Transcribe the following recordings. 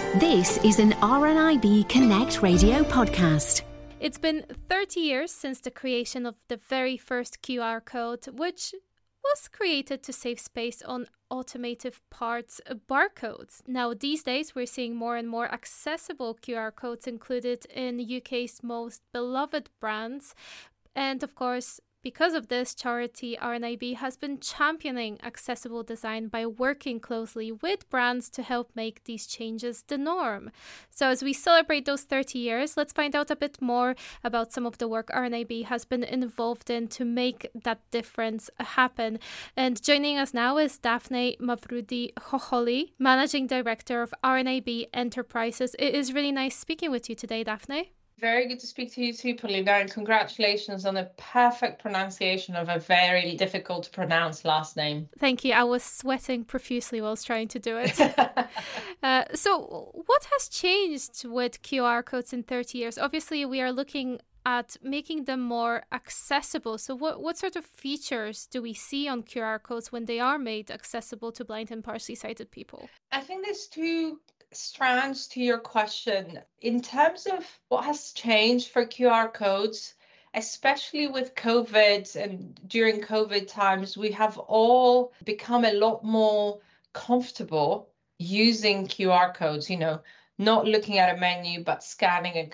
This is an RNIB Connect radio podcast. It's been 30 years since the creation of the very first QR code, which was created to save space on automotive parts barcodes. Now, these days, we're seeing more and more accessible QR codes included in the UK's most beloved brands. And of course, because of this, charity RNIB has been championing accessible design by working closely with brands to help make these changes the norm. So as we celebrate those 30 years, let's find out a bit more about some of the work RNIB has been involved in to make that difference happen. And joining us now is Daphne Mavroudi-Khokholi, Managing Director of RNIB Enterprises. It is really nice speaking with you today, Daphne. Very good to speak to you too, Paulina, and congratulations on the perfect pronunciation of a very difficult to pronounce last name. Thank you. I was sweating profusely whilst trying to do it. So what has changed with QR codes in 30 years? Obviously, we are looking at making them more accessible. So what sort of features do we see on QR codes when they are made accessible to blind and partially sighted people? I think there's two strands to your question. In terms of what has changed for QR codes, especially with COVID and during COVID times, we have all become a lot more comfortable using QR codes, not looking at a menu, but scanning a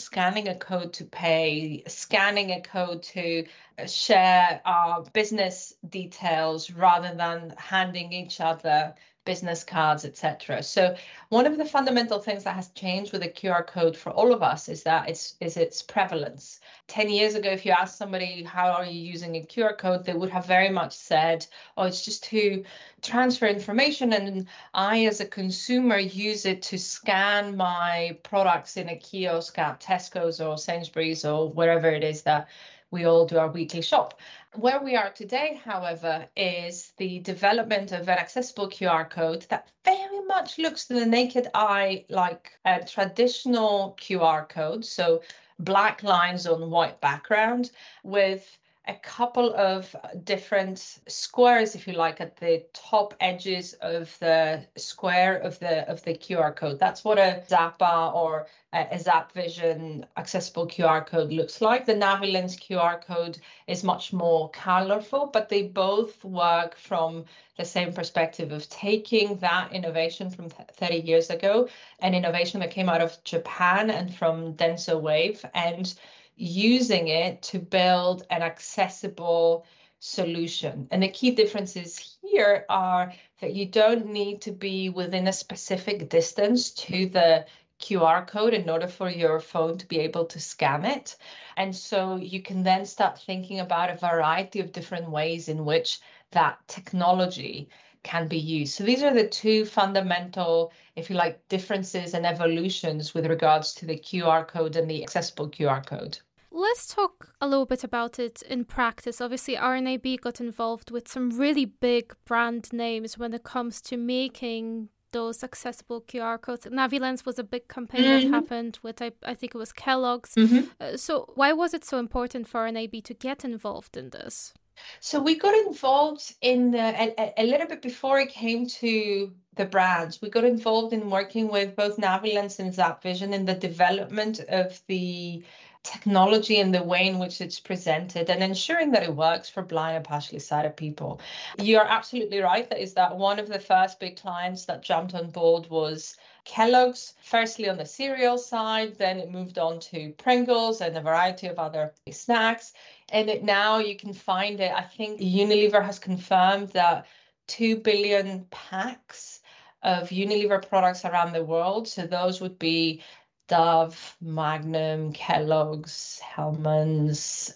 code to pay, scanning a code to share our business details rather than handing each other business cards, etc. So one of the fundamental things that has changed with the QR code for all of us is that its prevalence. 10 years ago, if you asked somebody, how are you using a QR code, they would have very much said, oh, it's just to transfer information. And I, as a consumer, use it to scan my products in a kiosk at Tesco's or Sainsbury's or wherever it is that we all do our weekly shop. Where we are today, however, is the development of an accessible QR code that very much looks to the naked eye like a traditional QR code. So black lines on white background with a couple of different squares, if you like, at the top edges of the square of the QR code. That's what a Zappa or a ZapVision accessible QR code looks like. The Navilens QR code is much more colorful, but they both work from the same perspective of taking that innovation from 30 years ago, an innovation that came out of Japan and from Denso Wave, and using it to build an accessible solution. And the key differences here are that you don't need to be within a specific distance to the QR code in order for your phone to be able to scan it. And so you can then start thinking about a variety of different ways in which that technology can be used. So these are the two fundamental, if you like, differences and evolutions with regards to the QR code and the accessible QR code. Let's talk a little bit about it in practice. Obviously, RNIB got involved with some really big brand names when it comes to making those accessible QR codes. Navilens was a big campaign that happened with, I think it was Kellogg's. So why was it so important for RNIB to get involved in this? So we got involved in a little bit before it came to the brands. We got involved in working with both Navilens and ZapVision in the development of the technology and the way in which it's presented and ensuring that it works for blind and partially sighted people. You're absolutely right. That one of the first big clients that jumped on board was Kellogg's, firstly on the cereal side, then it moved on to Pringles and a variety of other snacks. And now you can find it. I think Unilever has confirmed that 2 billion packs of Unilever products around the world. So those would be Dove, Magnum, Kellogg's, Hellmann's,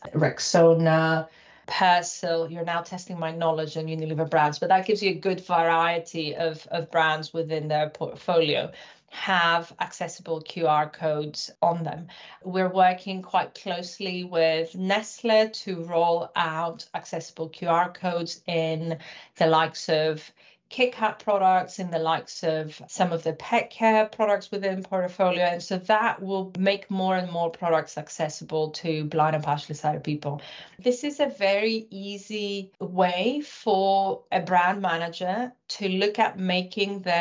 Rexona, Persil. You're now testing my knowledge on Unilever brands, but that gives you a good variety of brands within their portfolio have accessible QR codes on them. We're working quite closely with Nestle to roll out accessible QR codes in the likes of KitKat products, in the likes of some of the pet care products within portfolio. And so that will make more and more products accessible to blind and partially sighted people. This is a very easy way for a brand manager to look at making their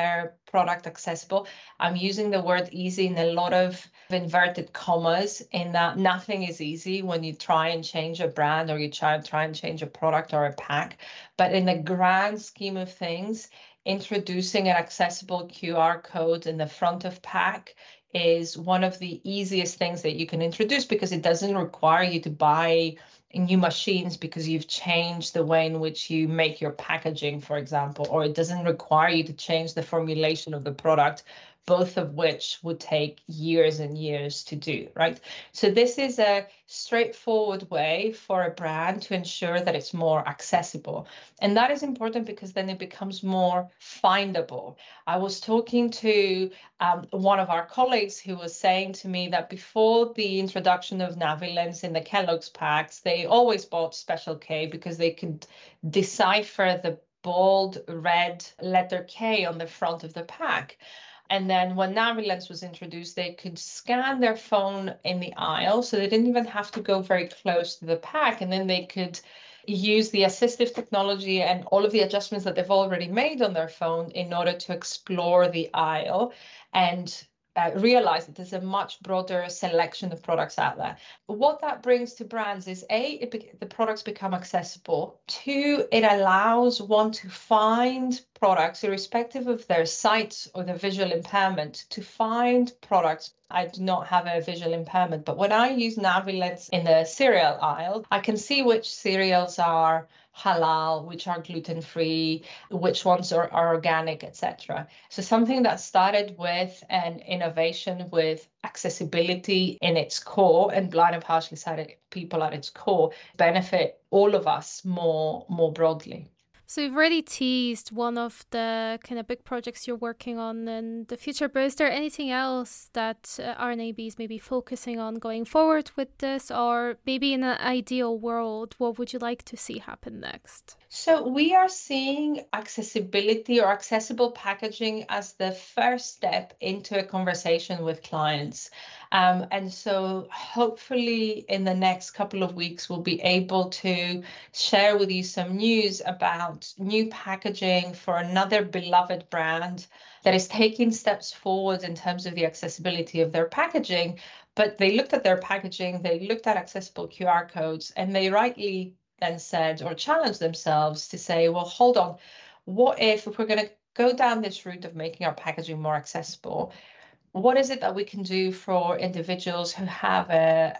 product accessible. I'm using the word easy in a lot of inverted commas, in that nothing is easy when you try and change a brand or you try and change a product or a pack. But in the grand scheme of things, introducing an accessible QR code in the front of pack is one of the easiest things that you can introduce, because it doesn't require you to buy new machines because you've changed the way in which you make your packaging, for example, or it doesn't require you to change the formulation of the product, both of which would take years and years to do, right? So this is a straightforward way for a brand to ensure that it's more accessible. And that is important because then it becomes more findable. I was talking to one of our colleagues who was saying to me that before the introduction of Navilens in the Kellogg's packs, they always bought Special K because they could decipher the bold red letter K on the front of the pack. And then when Navilens was introduced, they could scan their phone in the aisle, so they didn't even have to go very close to the pack. And then they could use the assistive technology and all of the adjustments that they've already made on their phone in order to explore the aisle and realize that there's a much broader selection of products out there. What that brings to brands is the products become accessible. 2, it allows one to find products, irrespective of their sight or their visual impairment, to find products. I do not have a visual impairment, but when I use Navilens in the cereal aisle, I can see which cereals are halal, which are gluten-free, which ones are organic, etc. So something that started with an innovation with accessibility in its core and blind and partially sighted people at its core benefit all of us more broadly. So you've already teased one of the kind of big projects you're working on in the future, but is there anything else that RNAB is maybe focusing on going forward with this, or maybe in an ideal world, what would you like to see happen next? So we are seeing accessibility or accessible packaging as the first step into a conversation with clients. And so hopefully in the next couple of weeks, we'll be able to share with you some news about new packaging for another beloved brand that is taking steps forward in terms of the accessibility of their packaging. But they looked at their packaging, they looked at accessible QR codes, and they rightly then said or challenged themselves to say, well, hold on, what if we're going to go down this route of making our packaging more accessible, what is it that we can do for individuals who have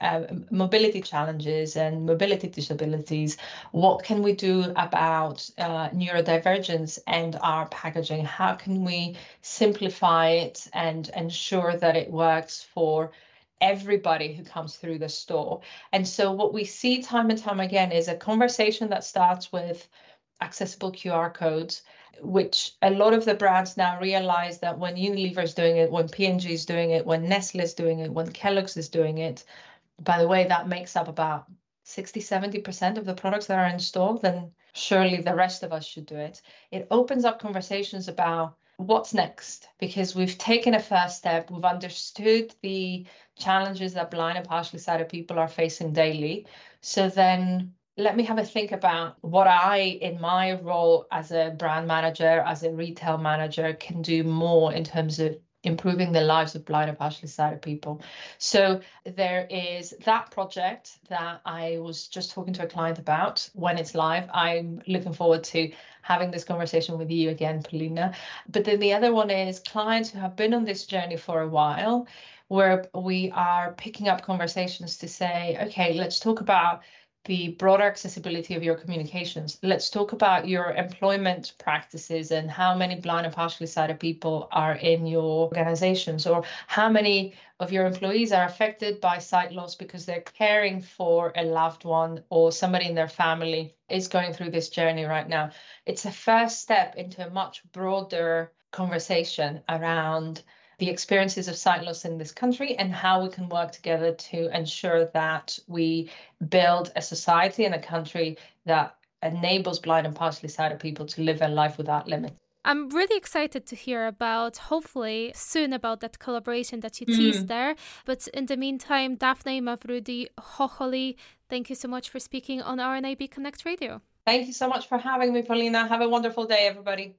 mobility challenges and mobility disabilities? What can we do about neurodivergence and our packaging? How can we simplify it and ensure that it works for everybody who comes through the store? And so what we see time and time again is a conversation that starts with accessible QR codes, which a lot of the brands now realize that when Unilever is doing it, when P&G is doing it, when Nestle is doing it, when Kellogg's is doing it, by the way, that makes up about 60-70% of the products that are in store, then surely the rest of us should do it. It opens up conversations about what's next, because we've taken a first step, we've understood the challenges that blind and partially sighted people are facing daily. So then let me have a think about what I, in my role as a brand manager, as a retail manager, can do more in terms of improving the lives of blind and partially sighted people. So there is that project that I was just talking to a client about. When it's live, I'm looking forward to having this conversation with you again, Polina. But then the other one is clients who have been on this journey for a while, where we are picking up conversations to say, okay, let's talk about the broader accessibility of your communications. Let's talk about your employment practices and how many blind and partially sighted people are in your organizations, or how many of your employees are affected by sight loss because they're caring for a loved one or somebody in their family is going through this journey right now. It's a first step into a much broader conversation around the experiences of sight loss in this country and how we can work together to ensure that we build a society and a country that enables blind and partially sighted people to live a life without limits. I'm really excited to hear about, hopefully soon, about that collaboration that you teased there. But in the meantime, Daphne Mavroudi Hocholi, thank you so much for speaking on RNAB Connect Radio. Thank you so much for having me, Paulina. Have a wonderful day, everybody.